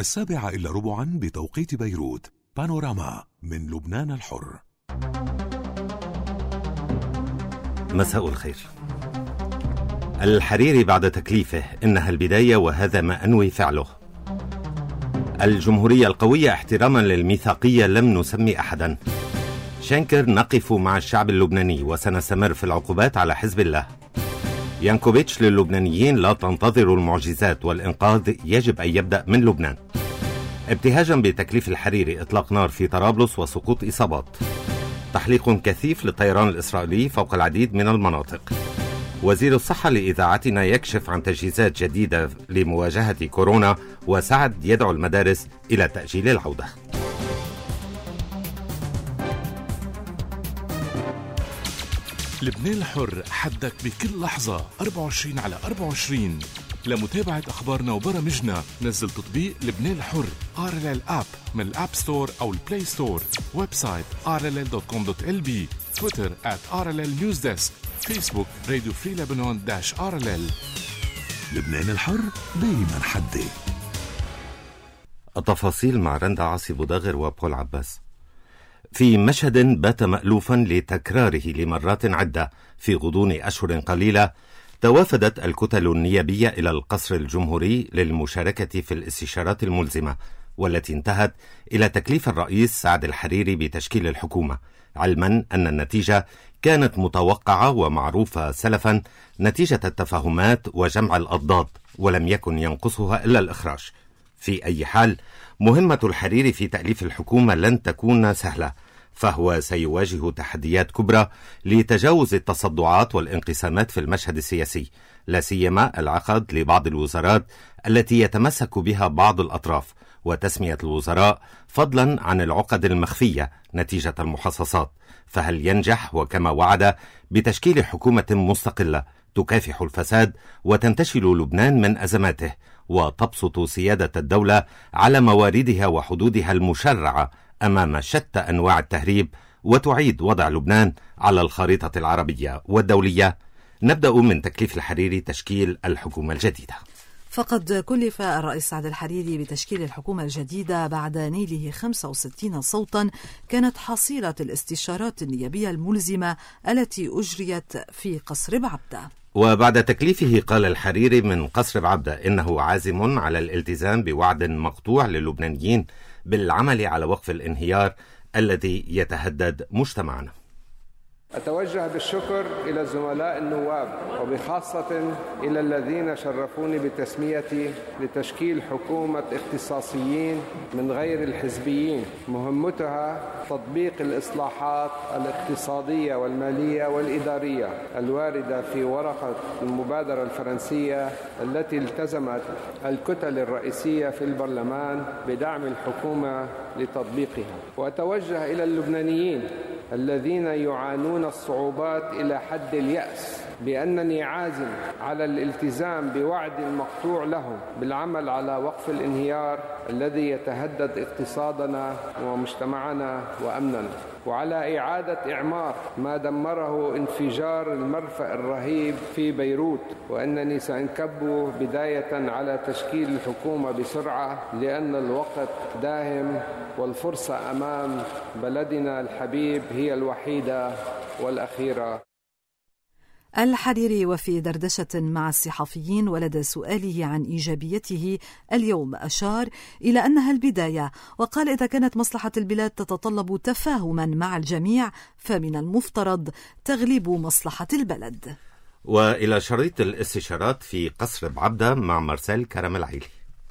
7:15 بتوقيت بيروت. بانوراما من لبنان الحر. مساء الخير. الحريري بعد تكليفه إنها البداية وهذا ما أنوي فعله. الجمهورية القوية احتراما للميثاقية لم نسمي أحدا. شنكر نقف مع الشعب اللبناني وسنستمر في العقوبات على حزب الله. يانكوفيتش للبنانيين لا تنتظروا المعجزات والإنقاذ يجب أن يبدأ من لبنان. ابتهاجا بتكليف الحريري إطلاق نار في طرابلس وسقوط إصابات. تحليق كثيف للطيران الإسرائيلي فوق العديد من المناطق. وزير الصحة لإذاعتنا يكشف عن تجهيزات جديدة لمواجهة كورونا، وسعد يدعو المدارس إلى تأجيل العودة. لبنان الحر، حدك بكل لحظة 24/24. لمتابعة أخبارنا وبرامجنا نزل تطبيق لبنان الحر RLL App من الأب ستور أو البلاي ستور. ويب سايت rll.com.lb. تويتر @RLL News Desk. فيسبوك راديو فري لبنان -RLL. لبنان الحر دايما حدي. التفاصيل مع رندا عاصي بوداغر وبول عباس. في مشهد بات مألوفا لتكراره لمرات عدة في غضون أشهر قليلة، توافدت الكتل النيابية إلى القصر الجمهوري للمشاركة في الاستشارات الملزمة، والتي انتهت إلى تكليف الرئيس سعد الحريري بتشكيل الحكومة، علما أن النتيجة كانت متوقعة ومعروفة سلفا نتيجة التفاهمات وجمع الأضداد، ولم يكن ينقصها إلا الإخراج. في أي حال، مهمة الحريري في تأليف الحكومة لن تكون سهلة، فهو سيواجه تحديات كبرى لتجاوز التصدعات والانقسامات في المشهد السياسي، لا سيما العقد لبعض الوزارات التي يتمسك بها بعض الأطراف، وتسمية الوزراء فضلا عن العقد المخفية نتيجة المحاصصات. فهل ينجح وكما وعد بتشكيل حكومة مستقلة تكافح الفساد وتنتشل لبنان من أزماته، وتبسط سيادة الدولة على مواردها وحدودها المشرعة أمام شتى أنواع التهريب، وتعيد وضع لبنان على الخريطة العربية والدولية؟ نبدأ من تكليف الحريري تشكيل الحكومة الجديدة. فقد كلف الرئيس سعد الحريري بتشكيل الحكومة الجديدة بعد نيله 65 صوتا كانت حصيلة الاستشارات النيابية الملزمة التي أجريت في قصر بعبدة. وبعد تكليفه قال الحريري من قصر بعبدة إنه عازم على الالتزام بوعد مقطوع للبنانيين بالعمل على وقف الانهيار الذي يتهدد مجتمعنا. أتوجه بالشكر إلى الزملاء النواب، وبخاصة إلى الذين شرفوني بتسميتي لتشكيل حكومة اختصاصيين من غير الحزبيين، مهمتها تطبيق الإصلاحات الاقتصادية والمالية والإدارية الواردة في ورقة المبادرة الفرنسية التي التزمت الكتل الرئيسية في البرلمان بدعم الحكومة لتطبيقها. وأتوجه إلى اللبنانيين الذين يعانون الصعوبات إلى حد اليأس بأنني عازم على الالتزام بوعد مقطوع لهم بالعمل على وقف الانهيار الذي يتهدد اقتصادنا ومجتمعنا وأمننا، وعلى إعادة إعمار ما دمره انفجار المرفأ الرهيب في بيروت، وأنني سأنكب بداية على تشكيل الحكومة بسرعة لأن الوقت داهم والفرصة أمام بلدنا الحبيب هي الوحيدة والأخيرة. الحريري وفي دردشة مع الصحفيين ولدى سؤاله عن إيجابيته اليوم أشار إلى أنها البداية، وقال إذا كانت مصلحة البلاد تتطلب تفاهما مع الجميع فمن المفترض تغلب مصلحة البلد. وإلى شريط الاستشارات في قصر بعبدة مع مرسال كرم العيلي.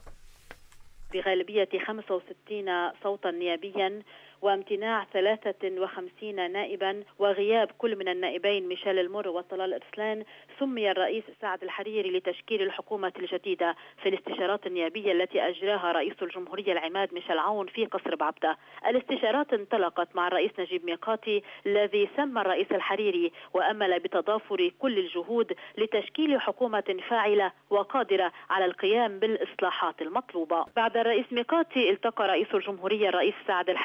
بغالبية 65 صوتا نيابيا وامتناع 53 نائبا وغياب كل من النائبين ميشيل المر وطلال أرسلان، سمي الرئيس سعد الحريري لتشكيل الحكومة الجديدة في الاستشارات النيابية التي أجراها رئيس الجمهورية العماد ميشيل عون في قصر بعبدة. الاستشارات انطلقت مع الرئيس نجيب ميقاتي الذي سمى الرئيس الحريري وأمل بتضافر كل الجهود لتشكيل حكومة فاعلة وقادرة على القيام بالإصلاحات المطلوبة. بعد الرئيس ميقاتي التقى رئيس الجمهورية الرئيس سعد الحريري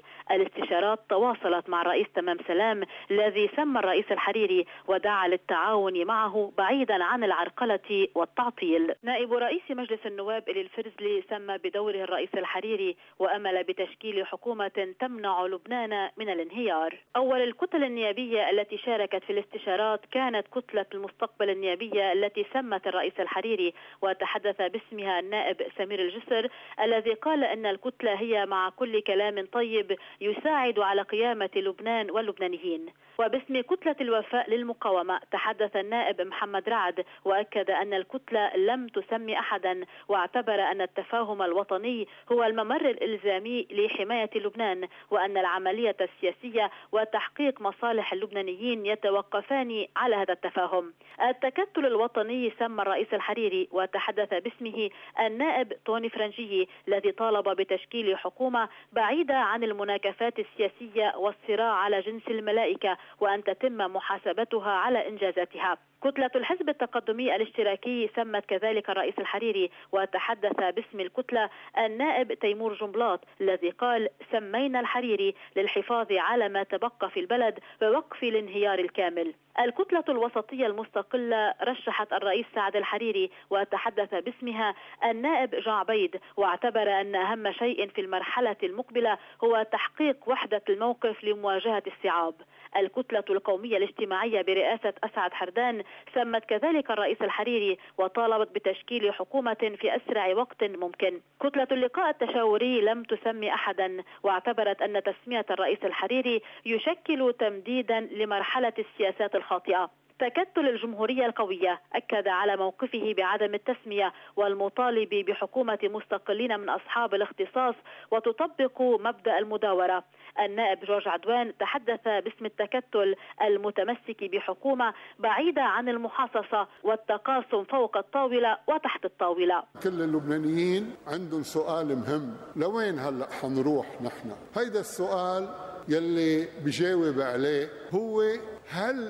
الاستشارات تواصلت مع الرئيس تمام سلام الذي سمى الرئيس الحريري ودعا للتعاون معه بعيدا عن العرقلة والتعطيل. نائب رئيس مجلس النواب إلي الفرزلي سمى بدوره الرئيس الحريري وأمل بتشكيل حكومة تمنع لبنان من الانهيار. أول الكتل النيابية التي شاركت في الاستشارات كانت كتلة المستقبل النيابية التي سمت الرئيس الحريري، وتحدث باسمها النائب سمير الجسر الذي قال أن الكتلة هي مع كل كلام طيب يساعد على قيامة لبنان واللبنانيين. وباسم كتلة الوفاء للمقاومة تحدث النائب محمد رعد وأكد أن الكتلة لم تسمي أحدا، واعتبر أن التفاهم الوطني هو الممر الإلزامي لحماية لبنان، وأن العملية السياسية وتحقيق مصالح اللبنانيين يتوقفان على هذا التفاهم. التكتل الوطني سمى الرئيس الحريري وتحدث باسمه النائب توني فرنجي الذي طالب بتشكيل حكومة بعيدة عن المناكفات السياسية والصراع على جنس الملائكة، وأن تتم محاسبتها على إنجازاتها. كتلة الحزب التقدمي الاشتراكي سمت كذلك الرئيس الحريري وتحدث باسم الكتلة النائب تيمور جنبلاط الذي قال سمينا الحريري للحفاظ على ما تبقى في البلد ووقف الانهيار الكامل. الكتلة الوسطية المستقلة رشحت الرئيس سعد الحريري وتحدث باسمها النائب جعبيد، واعتبر أن أهم شيء في المرحلة المقبلة هو تحقيق وحدة الموقف لمواجهة الصعاب. الكتلة القومية الاجتماعية برئاسة أسعد حردان سمت كذلك الرئيس الحريري وطالبت بتشكيل حكومة في أسرع وقت ممكن. كتلة اللقاء التشاوري لم تسمي أحدا، واعتبرت أن تسمية الرئيس الحريري يشكل تمديدا لمرحلة السياسات الخاطئة. تكتل الجمهورية القوية أكد على موقفه بعدم التسمية والمطالب بحكومة مستقلين من أصحاب الاختصاص وتطبق مبدأ المداورة. النائب جورج عدوان تحدث باسم التكتل المتمسك بحكومة بعيدة عن المحاصصة والتقاسم فوق الطاولة وتحت الطاولة. كل اللبنانيين عندهم سؤال مهم، لوين هلأ حنروح نحن؟ هيدا السؤال يلي بجاوب عليه هو هل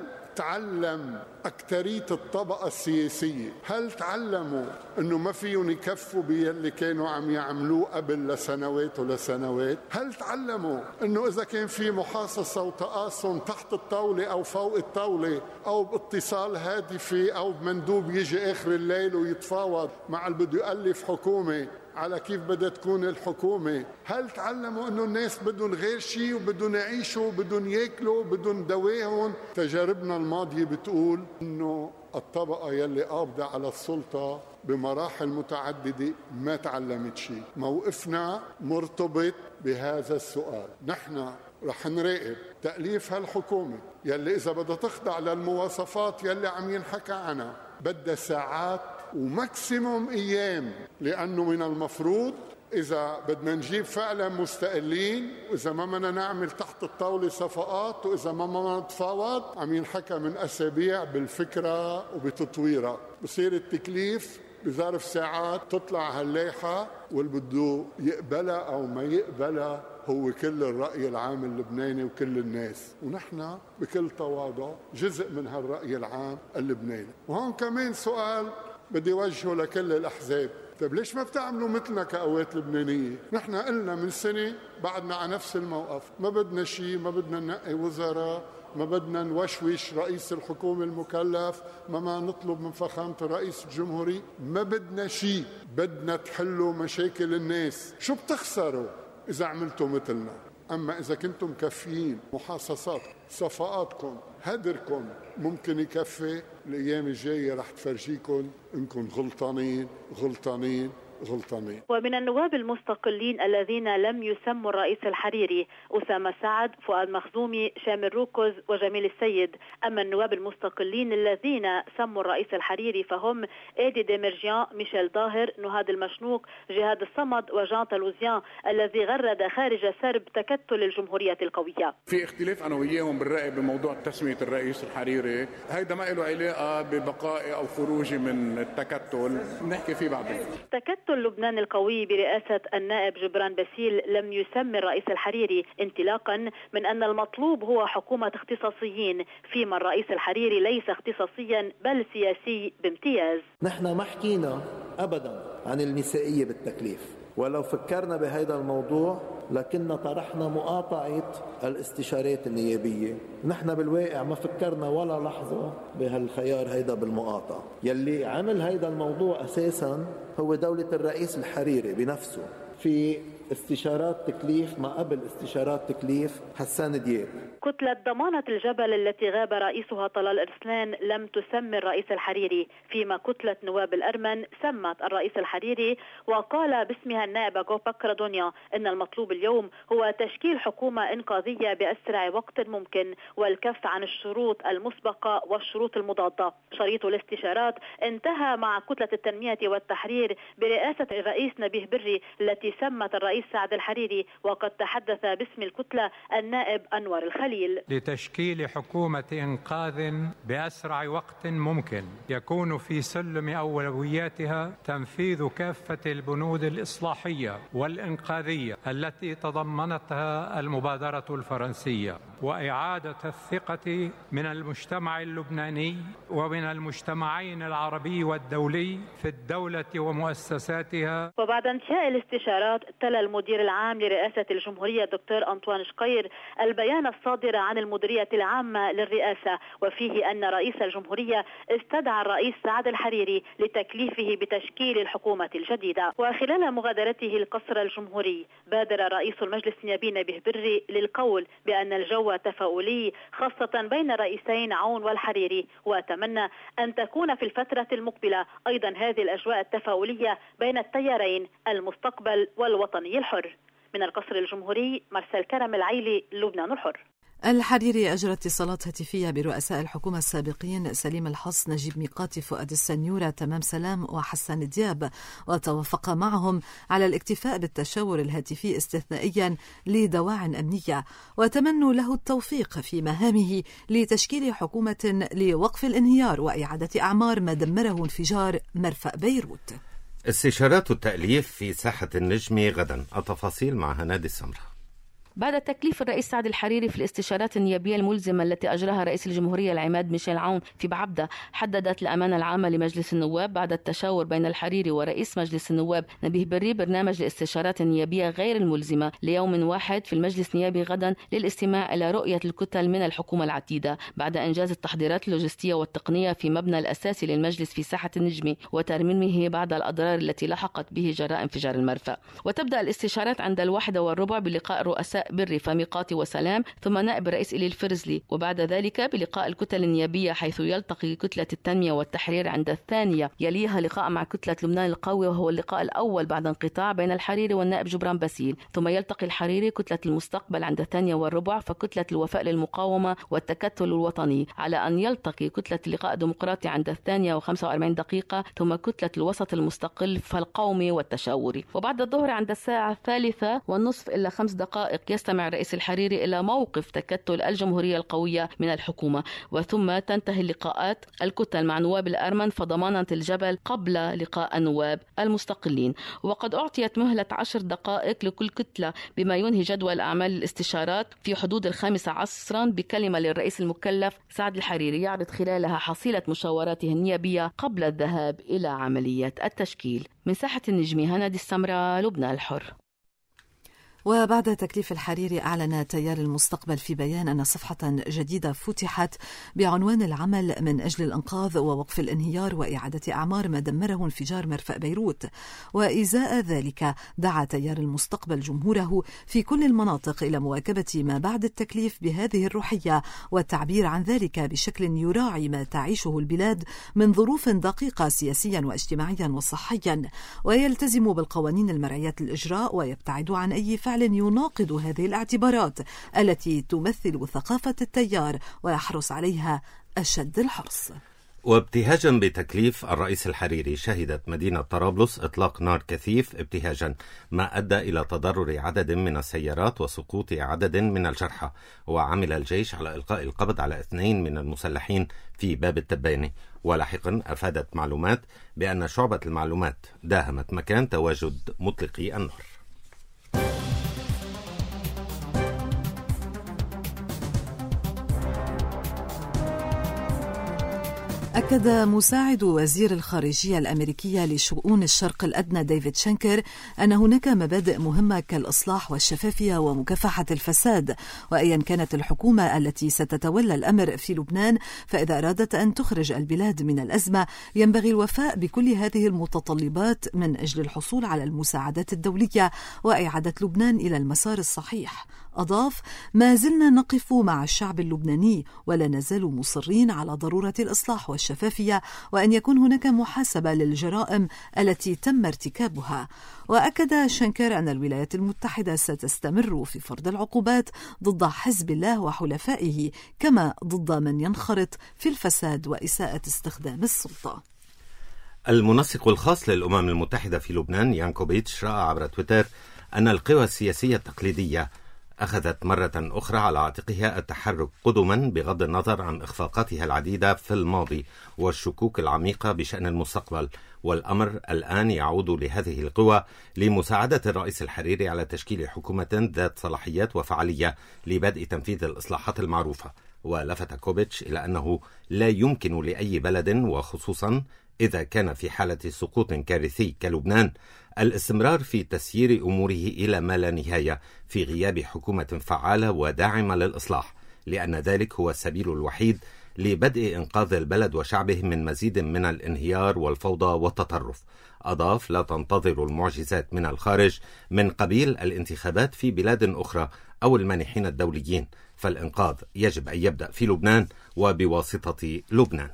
تعلم أكترية الطبقة السياسية، هل تعلموا أنه ما فيهم يكفوا باللي كانوا عم يعملوه قبل لسنوات ولسنوات؟ هل تعلموا أنه إذا كان في محاصصة وتقاسم تحت الطاولة أو فوق الطاولة أو باتصال هاتفي أو مندوب يجي آخر الليل ويتفاوض مع اللي بده يألف حكومة على كيف بدها تكون الحكومة؟ هل تعلموا أنه الناس بدهم غير شيء وبدهم يعيشوا وبدهم ياكلوا وبدهم دواهم؟ تجاربنا الماضية بتقول أنه الطبقة يلي قابضة على السلطة بمراحل متعددة ما تعلمت شيء. موقفنا مرتبط بهذا السؤال. نحن رح نراقب تأليف هالحكومة يلي إذا بدها تخضع للمواصفات يلي عم ينحكى عنها بدها ساعات وماكسيموم أيام، لأنه من المفروض إذا بدنا نجيب فعلا مستقلين وإذا ما بدنا نعمل تحت الطاولة صفقات وإذا ما بدنا نتفاوض عم ينحكى من أسابيع بالفكرة وبتطويرها. بصير التكليف بظرف ساعات تطلع هاللايحة واللي بده يقبلها أو ما يقبلها هو كل الرأي العام اللبناني وكل الناس، ونحن بكل تواضع جزء من هالرأي العام اللبناني. وهون كمان سؤال بدي وجهه لكل الأحزاب، طيب ليش ما بتعملوا مثلنا كقوات لبنانية؟ نحن قلنا من سنة بعدنا على نفس الموقف، ما بدنا شيء، ما بدنا ننقي وزراء، ما بدنا نوشوش رئيس الحكومة المكلف، ما نطلب من فخامة الرئيس الجمهوري، ما بدنا شيء، بدنا تحلوا مشاكل الناس. شو بتخسروا إذا عملتوا مثلنا؟ أما إذا كنتم كافيين محاصصات صفقاتكم هدركم ممكن يكفي، الأيام الجاية رح تفرجيكم إنكم غلطانين غلطانين غلطانين. ومن النواب المستقلين الذين لم يسموا الرئيس الحريري أسامة سعد، فؤاد مخزومي، شامل روكوز وجميل السيد. أما النواب المستقلين الذين سموا الرئيس الحريري فهم إيدي ديميرجيان، ميشيل ظاهر، نهاد المشنوق، جهاد الصمد وجان تلوزيان الذي غرد خارج سرب تكتل الجمهورية القوية. في اختلاف أنا وياهم بالرأي بموضوع تسمية الرئيس الحريري، هيدا ما له علاقة ببقائي أو خروجي من التكتل، نحكي فيه بعدين. تكتل لبنان القوي برئاسة النائب جبران باسيل لم يسمي الرئيس الحريري، انطلاقا من أن المطلوب هو حكومة اختصاصيين، فيما الرئيس الحريري ليس اختصاصيا بل سياسي بامتياز. نحن ما حكينا أبدا عن المسائية بالتكليف، ولو فكرنا بهذا الموضوع لكننا طرحنا مقاطعة الاستشارات النيابية. نحن بالواقع ما فكرنا ولا لحظة بهالخيار هيدا بالمقاطعة. يلي عمل هيدا الموضوع أساسا هو دولة الرئيس الحريري بنفسه في استشارات تكليف ما قبل استشارات تكليف حسان دياب. كتلة ضمانة الجبل التي غاب رئيسها طلال أرسلان لم تسمي الرئيس الحريري، فيما كتلة نواب الأرمن سمت الرئيس الحريري، وقال باسمها النائب أغوباك رادونيا إن المطلوب اليوم هو تشكيل حكومة إنقاذية بأسرع وقت ممكن والكف عن الشروط المسبقة والشروط المضادة. شريط الاستشارات انتهى مع كتلة التنمية والتحرير برئاسة الرئيس نبيه بري التي سمت الرئيس سعد الحريري، وقد تحدث باسم الكتلة النائب أنور الخليل. لتشكيل حكومة إنقاذ بأسرع وقت ممكن يكون في سلم أولوياتها تنفيذ كافة البنود الإصلاحية والإنقاذية التي تضمنتها المبادرة الفرنسية، وإعادة الثقة من المجتمع اللبناني ومن المجتمعين العربي والدولي في الدولة ومؤسساتها. وبعد انتهاء الاستشارات تلا المدير العام لرئاسة الجمهورية دكتور أنطوان شقير البيان الصادر عن المديرية العامة للرئاسة، وفيه أن رئيس الجمهورية استدعى الرئيس سعد الحريري لتكليفه بتشكيل الحكومة الجديدة. وخلال مغادرته القصر الجمهوري بادر رئيس المجلس النيابي نبيه بري للقول بأن الجو تفاؤلي خاصة بين الرئيسين عون والحريري، وأتمنى أن تكون في الفترة المقبلة أيضا هذه الأجواء التفاؤلية بين التيارين المستقبل والوطني الحر. من القصر الجمهوري مرسل كرم العيلي، لبنان الحر. الحريري أجرى اتصالات هاتفية برؤساء الحكومة السابقين سليم الحص، نجيب ميقاتي، فؤاد السنيورة، تمام سلام وحسان دياب، وتوافق معهم على الاكتفاء بالتشاور الهاتفي استثنائيا لدواع أمنية، وتمنوا له التوفيق في مهامه لتشكيل حكومة لوقف الانهيار وإعادة أعمار ما دمره انفجار مرفأ بيروت. استشارات التأليف في ساحة النجم غدا. التفاصيل مع هنادي السمرة. بعد تكليف الرئيس سعد الحريري في الاستشارات النيابية الملزمة التي أجراها رئيس الجمهورية العماد ميشيل عون في بعبدة، حددت الأمانة العامة لمجلس النواب بعد التشاور بين الحريري ورئيس مجلس النواب نبيه بري برنامج الاستشارات النيابية غير الملزمة ليوم واحد في المجلس النيابي غدا للاستماع إلى رؤية الكتل من الحكومة العتيدة بعد إنجاز التحضيرات اللوجستية والتقنية في مبنى الأساسي للمجلس في ساحة النجم وترميمه بعد الأضرار التي لحقت به جراء انفجار المرفأ. وتبدأ الاستشارات عند 1:15 بلقاء رؤساء بري فميقاتي وسلام ثم نائب الرئيس إلي الفرزلي، وبعد ذلك بلقاء الكتل النيابية حيث يلتقي كتلة التنمية والتحرير عند 2، يليها لقاء مع كتلة لبنان القوي وهو اللقاء الأول بعد انقطاع بين الحريري والنائب جبران باسيل، ثم يلتقي الحريري كتلة المستقبل عند 2:15 فكتلة الوفاء للمقاومة والتكتل الوطني، على أن يلتقي كتلة اللقاء الديمقراطي عند 2:45 ثم كتلة الوسط المستقل فالقومي والتشاوري. وبعد الظهر عند 3:30 إلا 5 يستمع الرئيس الحريري إلى موقف تكتل الجمهورية القوية من الحكومة، وثم تنتهي اللقاءات الكتل مع نواب الأرمن فضمانة الجبل قبل لقاء النواب المستقلين. وقد أعطيت مهلة 10 دقائق لكل كتلة بما ينهي جدول أعمال الاستشارات في حدود 5 عصرا بكلمة للرئيس المكلف سعد الحريري يعرض خلالها حصيلة مشاوراته النيابية قبل الذهاب إلى عملية التشكيل. من ساحة النجم هنادي السمرة، لبنان الحر. وبعد تكليف الحريري أعلن تيار المستقبل في بيان أن صفحة جديدة فتحت بعنوان العمل من أجل الإنقاذ ووقف الانهيار وإعادة أعمار ما دمره انفجار مرفأ بيروت. وإزاء ذلك دعا تيار المستقبل جمهوره في كل المناطق إلى مواكبة ما بعد التكليف بهذه الروحية والتعبير عن ذلك بشكل يراعي ما تعيشه البلاد من ظروف دقيقة سياسيا واجتماعيا وصحيا، ويلتزم بالقوانين المرعية الإجراء ويبتعد عن أي فعل يناقض هذه الاعتبارات التي تمثل ثقافة التيار ويحرص عليها أشد الحرص. وابتهاجا بتكليف الرئيس الحريري شهدت مدينة طرابلس إطلاق نار كثيف ابتهاجا ما أدى إلى تضرر عدد من السيارات وسقوط عدد من الجرحى. وعمل الجيش على إلقاء القبض على 2 من المسلحين في باب التباني. ولاحقا أفادت معلومات بأن شعبة المعلومات داهمت مكان تواجد مطلقي النار. أكد مساعد وزير الخارجية الأمريكية لشؤون الشرق الأدنى ديفيد شنكر أن هناك مبادئ مهمة كالإصلاح والشفافية ومكافحة الفساد، وأيا كانت الحكومة التي ستتولى الأمر في لبنان فإذا أرادت أن تخرج البلاد من الأزمة ينبغي الوفاء بكل هذه المتطلبات من أجل الحصول على المساعدات الدولية وإعادة لبنان إلى المسار الصحيح. أضاف: ما زلنا نقف مع الشعب اللبناني ولا نزال مصرين على ضرورة الإصلاح والشفافية وأن يكون هناك محاسبة للجرائم التي تم ارتكابها. وأكد شنكر أن الولايات المتحدة ستستمر في فرض العقوبات ضد حزب الله وحلفائه كما ضد من ينخرط في الفساد وإساءة استخدام السلطة. المنسق الخاص للأمم المتحدة في لبنان يانكوفيتش رأى عبر تويتر أن القوى السياسية التقليدية أخذت مرة أخرى على عاتقها التحرك قدما بغض النظر عن إخفاقاتها العديدة في الماضي والشكوك العميقة بشأن المستقبل، والأمر الآن يعود لهذه القوى لمساعدة الرئيس الحريري على تشكيل حكومة ذات صلاحيات وفعالية لبدء تنفيذ الإصلاحات المعروفة. ولفت كوفيتش إلى أنه لا يمكن لأي بلد وخصوصا إذا كان في حالة سقوط كارثي كلبنان الاستمرار في تسيير أموره إلى ما لا نهاية في غياب حكومة فعالة وداعمة للإصلاح، لأن ذلك هو السبيل الوحيد لبدء إنقاذ البلد وشعبه من مزيد من الانهيار والفوضى والتطرف. أضاف: لا تنتظر المعجزات من الخارج من قبيل الانتخابات في بلاد أخرى أو المانحين الدوليين، فالإنقاذ يجب أن يبدأ في لبنان وبواسطة لبنان.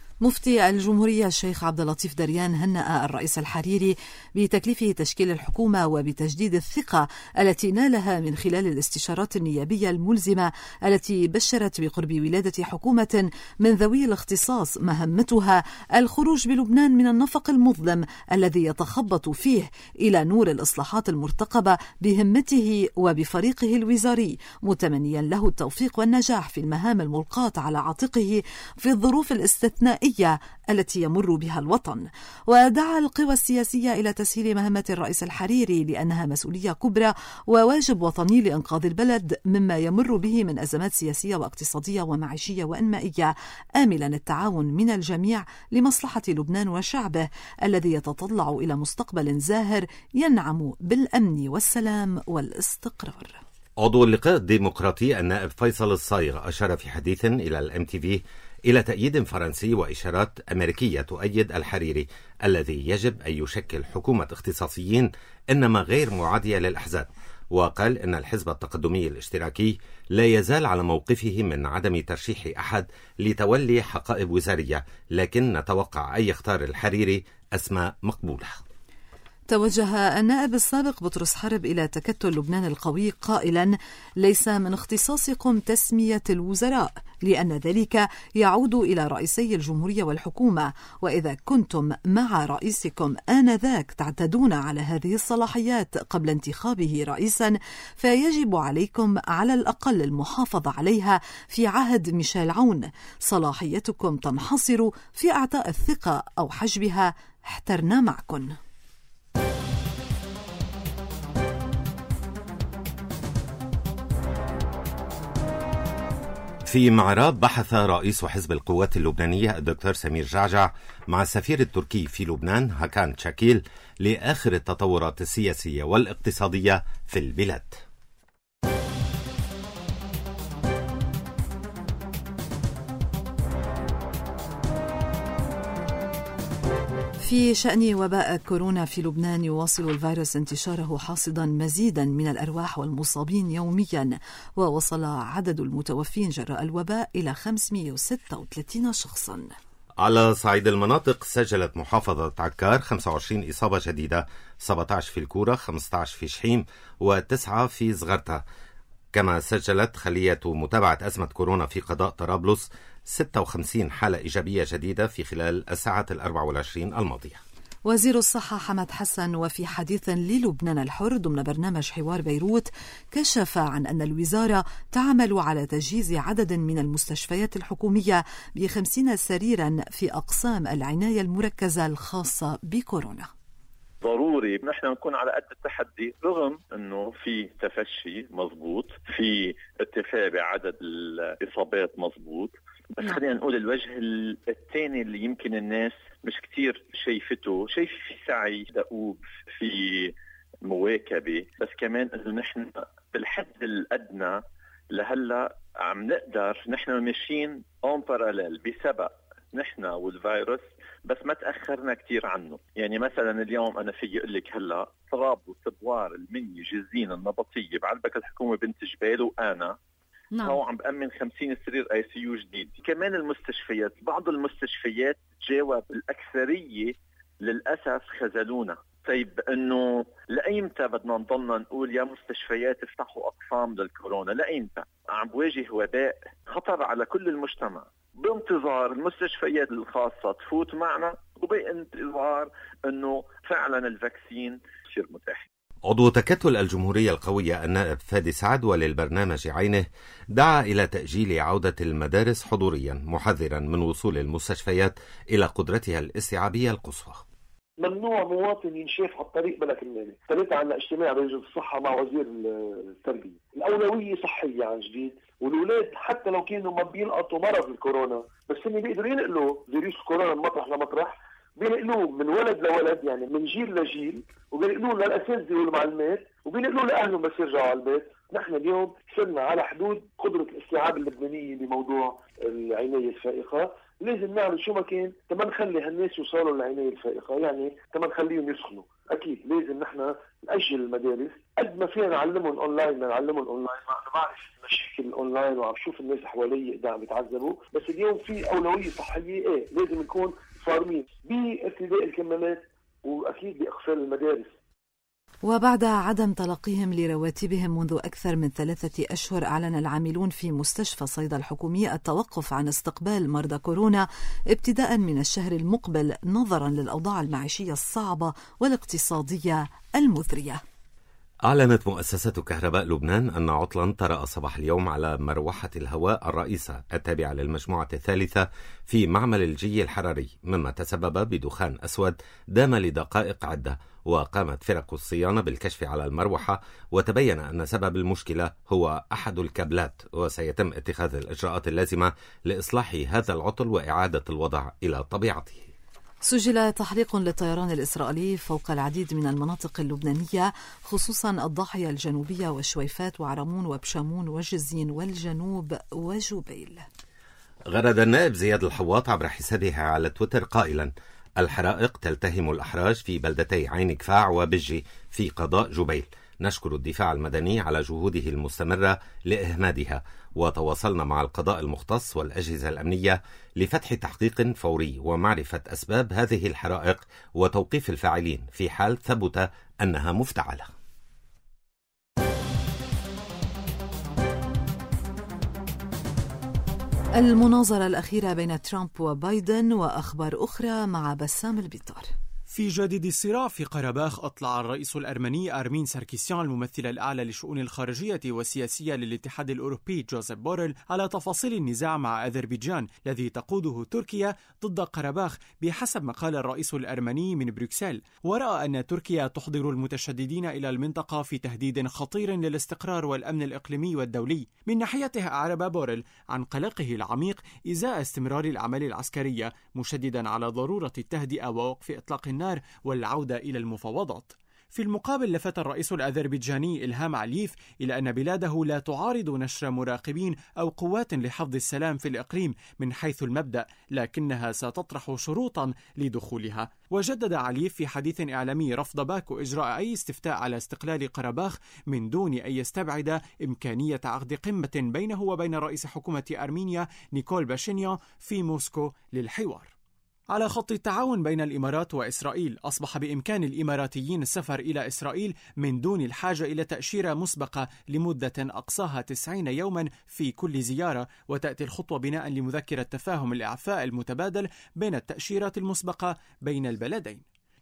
مفتي الجمهورية الشيخ عبد اللطيف دريان هنأ الرئيس الحريري بتكليفه تشكيل الحكومة وبتجديد الثقة التي نالها من خلال الاستشارات النيابية الملزمة التي بشرت بقرب ولادة حكومة من ذوي الاختصاص مهمتها الخروج بلبنان من النفق المظلم الذي يتخبط فيه إلى نور الإصلاحات المرتقبة بهمته وبفريقه الوزاري، متمنيا له التوفيق والنجاح في المهام الملقاة على عاتقه في الظروف الاستثنائية التي يمر بها الوطن. ودعا القوى السياسية إلى تسهيل مهمة الرئيس الحريري لأنها مسؤولية كبرى وواجب وطني لإنقاذ البلد مما يمر به من أزمات سياسية واقتصادية ومعيشية وإنمائية، آملا التعاون من الجميع لمصلحة لبنان وشعبه الذي يتطلع إلى مستقبل زاهر ينعم بالأمن والسلام والاستقرار. عضو اللقاء الديمقراطي النائب فيصل الصايغ أشار في حديث إلى الMTV إلى تأييد فرنسي وإشارات أمريكية تؤيد الحريري الذي يجب أن يشكل حكومة اختصاصيين إنما غير معادية للأحزاب، وقال إن الحزب التقدمي الاشتراكي لا يزال على موقفه من عدم ترشيح أحد لتولي حقائب وزارية، لكن نتوقع أن يختار الحريري أسماء مقبولة. توجه النائب السابق بطرس حرب إلى تكتل لبنان القوي قائلا: ليس من اختصاصكم تسمية الوزراء لأن ذلك يعود إلى رئيسي الجمهورية والحكومة، وإذا كنتم مع رئيسكم آنذاك تعتدون على هذه الصلاحيات قبل انتخابه رئيسا فيجب عليكم على الأقل المحافظة عليها في عهد ميشيل عون. صلاحيتكم تنحصر في إعطاء الثقة أو حجبها، احترنا معكم. في معراب بحث رئيس حزب القوات اللبنانية الدكتور سمير جعجع مع السفير التركي في لبنان هاكان تشاكيل لآخر التطورات السياسية والاقتصادية في البلاد. في شأن وباء كورونا في لبنان، يواصل الفيروس انتشاره حاصدا مزيدا من الأرواح والمصابين يوميا، ووصل عدد المتوفين جراء الوباء إلى 536 شخصا. على صعيد المناطق، سجلت محافظة عكار 25 إصابة جديدة، 17 في الكورة، 15 في شحيم، و9 في زغرتة. كما سجلت خلية متابعة أزمة كورونا في قضاء طرابلس 56 حالة إيجابية جديدة في خلال الساعات 24 الماضية. وزير الصحة حمد حسن وفي حديث للبنان الحر ضمن برنامج حوار بيروت كشف عن أن الوزارة تعمل على تجهيز عدد من المستشفيات الحكومية ب50 سريرا في أقسام العناية المركزة الخاصة بكورونا. ضروري نحن نكون على قد التحدي، رغم انه في تفشي مضبوط، في ارتفاع بعدد الاصابات مضبوط، بس خلينا نقول الوجه الثاني اللي يمكن الناس مش كتير شايفته، شايف في سعي دؤوب، في مواكبة، بس كمان انه نحن بالحد الادنى لهلا عم نقدر نحن ماشيين اون باراليل بسبق نحن والفيروس، بس ما تاخرنا كتير عنه. يعني مثلا اليوم انا في اقول لك هلا طرابلس، بوار، المنيا، جزين، النبطيه، بعلبك الحكومه بنت جبال، وانا هو عم بأمن 50 سرير ICU جديد. كمان المستشفيات، بعض المستشفيات جاوب الأكثرية للأسف خذلونا. طيب انه لأيمتى بدنا نضلنا نقول يا مستشفيات افتحوا أقسام للكورونا؟ لأيمتى؟ عم بواجه وباء خطر على كل المجتمع، بانتظار المستشفيات الخاصة تفوت معنا، وبانتظار انه فعلا الفاكسين يصير متاح. عضو تكتل الجمهورية القوية النائب فادي سعد وللبرنامج عينه دعا إلى تأجيل عودة المدارس حضوريا، محذرا من وصول المستشفيات إلى قدرتها الاستيعابية القصوى. ممنوع مواطن ينشاف على الطريق بلا كمامة. ثلاثة عنا اجتماع رئيس الصحة مع وزير التربية. الأولوية صحية عن جديد، والأولاد حتى لو كانوا ما بيلقطوا مرض الكورونا، بس هم بيقدروا ينقلوا فيروس كورونا من مطرح لمطرح، بينقلوه من ولد لولد، يعني من جيل لجيل، وبينقلوه للأساتذة والمعلمات، وبينقلوه لأهلهم بس يرجعوا على البيت. نحن اليوم صرنا على حدود قدرة الاستيعاب اللبنانية بموضوع العناية الفائقة. لازم نعمل شو ما كان تما نخلي هالناس يوصلوا للعناية الفائقة، يعني تما نخليهم يسخنوا. أكيد لازم نحن نأجل المدارس قد ما فينا نعلمهم أونلاين، نعلمهم أونلاين. أنا بعرف مشاكل الأونلاين وعم شوف الناس حوالي قاعد بيتعذبوا، بس اليوم في أولوية صحية. لازم نكون صارمين بارتداء الكمامات وأكيد بإقفال المدارس. وبعد عدم تلقيهم لرواتبهم منذ أكثر من 3 أشهر، أعلن العاملون في مستشفى صيدا الحكومي التوقف عن استقبال مرضى كورونا ابتداء من الشهر المقبل، نظرا للأوضاع المعيشية الصعبة والاقتصادية المثرية. أعلنت مؤسسة كهرباء لبنان أن عطلا طرأ صباح اليوم على مروحة الهواء الرئيسة التابعة للمجموعة الثالثة في معمل الجي الحراري، مما تسبب بدخان أسود دام لدقائق عدة، وقامت فرق الصيانة بالكشف على المروحة، وتبين أن سبب المشكلة هو أحد الكابلات، وسيتم اتخاذ الإجراءات اللازمة لإصلاح هذا العطل وإعادة الوضع إلى طبيعته. سجل تحليق للطيران الإسرائيلي فوق العديد من المناطق اللبنانية، خصوصا الضاحية الجنوبية والشويفات وعرمون وبشامون وجزين والجنوب وجبيل. غرد النائب زياد الحواط عبر حسابه على تويتر قائلا: الحرائق تلتهم الأحراج في بلدتي عين كفاع وبجي في قضاء جبيل. نشكر الدفاع المدني على جهوده المستمرة لإهمادها، وتواصلنا مع القضاء المختص والأجهزة الأمنية لفتح تحقيق فوري ومعرفة أسباب هذه الحرائق وتوقيف الفاعلين في حال ثبت أنها مفتعلة. المناظرة الأخيرة بين ترامب وبايدن وأخبار أخرى مع بسام البيطار. في جديد الصراع في قرباخ، أطلع الرئيس الأرمني أرمين ساركيسيان الممثل الأعلى لشؤون الخارجية والسياسية للاتحاد الأوروبي جوزيف بوريل على تفاصيل النزاع مع أذربيجان الذي تقوده تركيا ضد قرباخ بحسب ما قال الرئيس الأرمني من بروكسل، ورأى أن تركيا تحضر المتشددين إلى المنطقة في تهديد خطير للاستقرار والأمن الإقليمي والدولي. من ناحيته أعرب بوريل عن قلقه العميق إزاء استمرار الأعمال العسكرية، مشددا على ضرورة التهدئة ووقف إطلاق النار والعودة إلى المفاوضات. في المقابل لفت الرئيس الأذربيجاني إلهام علييف إلى أن بلاده لا تعارض نشر مراقبين أو قوات لحفظ السلام في الإقليم من حيث المبدأ، لكنها ستطرح شروطا لدخولها. وجدد علييف في حديث إعلامي رفض باكو إجراء أي استفتاء على استقلال قرباخ من دون أن يستبعد إمكانية عقد قمة بينه وبين رئيس حكومة أرمينيا نيكول باشينيان في موسكو للحوار. على خط التعاون بين الإمارات وإسرائيل، أصبح بإمكان الإماراتيين السفر إلى إسرائيل من دون الحاجة إلى تأشيرة مسبقة لمدة أقصاها 90 يوما في كل زيارة، وتأتي الخطوة بناء لمذكرة تفاهم الإعفاء المتبادل بين التأشيرات المسبقة بين البلدين.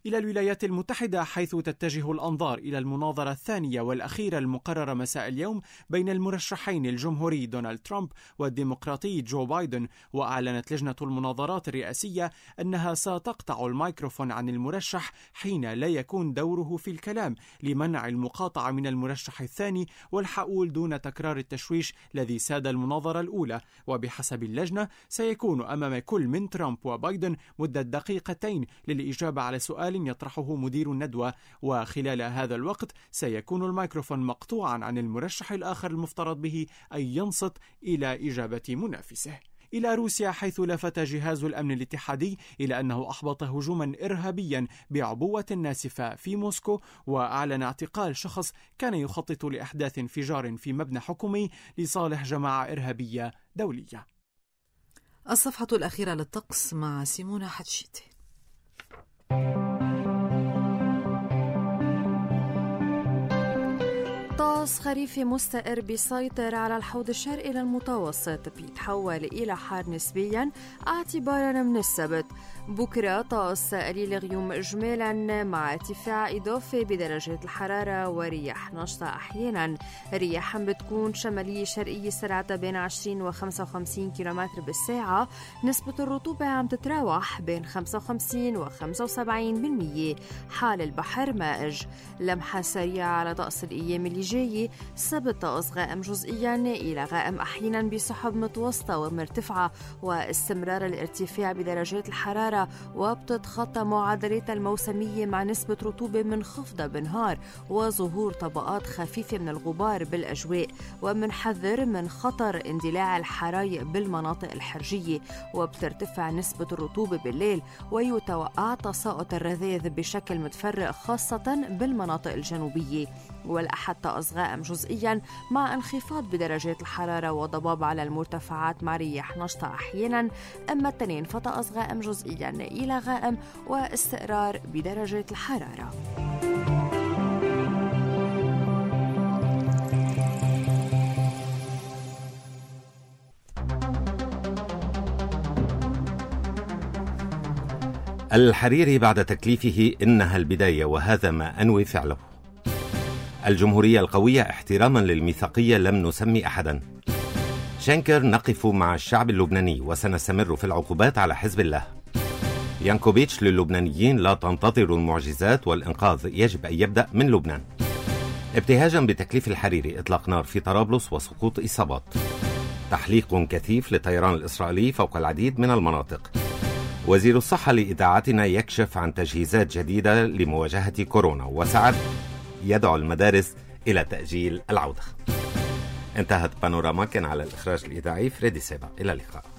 إلى الولايات المتحدة، حيث تتجه الأنظار إلى المناظرة الثانية والأخيرة المقررة مساء اليوم بين المرشحين الجمهوري دونالد ترامب والديمقراطي جو بايدن. وأعلنت لجنة المناظرات الرئاسية أنها ستقطع الميكروفون عن المرشح حين لا يكون دوره في الكلام لمنع المقاطعة من المرشح الثاني والحقول دون تكرار التشويش الذي ساد المناظرة الأولى. وبحسب اللجنة سيكون أمام كل من ترامب وبايدن مدة دقيقتين للإجابة على سؤال يطرحه مدير الندوة، وخلال هذا الوقت سيكون الميكروفون مقطوعا عن المرشح الآخر المفترض به أن ينصت إلى إجابة منافسه. إلى روسيا، حيث لفت جهاز الأمن الاتحادي إلى أنه أحبط هجوما إرهابيا بعبوة ناسفة في موسكو، وأعلن اعتقال شخص كان يخطط لإحداث انفجار في مبنى حكومي لصالح جماعة إرهابية دولية. الصفحة الأخيرة للطقس مع سيمونة حتشيتي. طقس خريفي مستقر بيسيطر على الحوض الشرقي للمتوسط، بيتحول إلى حار نسبيا اعتبارا من السبت. بكرة طقس قليل غيوم إجمالا مع ارتفاع إضافي بدرجات الحرارة ورياح نشطة أحيانا. الرياح بتكون شمالية شرقية سرعتها بين 20 و 55 كيلومتر بالساعة. نسبة الرطوبة عم تتراوح بين 55 و 75%. حال البحر مائج. لمحة سريعة على طقس الأيام اللي جاي. السبت طقس غائم جزئيا إلى غائم أحيانا بسحب متوسطة ومرتفعة، واستمرار الارتفاع بدرجات الحرارة وبتتخطى معدلات الموسمية مع نسبة رطوبة منخفضة بالنهار وظهور طبقات خفيفة من الغبار بالأجواء. ومنحذر من خطر اندلاع الحرايق بالمناطق الحرجية، وبترتفع نسبة الرطوبة بالليل، ويتوقع تساقط الرذاذ بشكل متفرق خاصة بالمناطق الجنوبية. والأحد طقس غائم جزئيا مع انخفاض بدرجات الحرارة وضباب على المرتفعات مع رياح نشطة أحيانا. أما التنين فطقس غائم جزئيا إلى غائم واستقرار بدرجات الحرارة. الحريري بعد تكليفه إنها البداية وهذا ما أنوي فعله. الجمهورية القوية احتراما للميثاقية لم نسمي أحدا. شنكر نقف مع الشعب اللبناني وسنستمر في العقوبات على حزب الله. يانكوفيتش للبنانيين لا تنتظروا المعجزات والإنقاذ يجب أن يبدأ من لبنان. ابتهاجا بتكليف الحريري إطلاق نار في طرابلس وسقوط إصابات. تحليق كثيف للطيران الإسرائيلي فوق العديد من المناطق. وزير الصحة لإذاعتنا يكشف عن تجهيزات جديدة لمواجهة كورونا. وسعد يدعو المدارس إلى تأجيل العودة. انتهت بانوراما، كان على الإخراج الإذاعي فريدي سيبا. إلى اللقاء.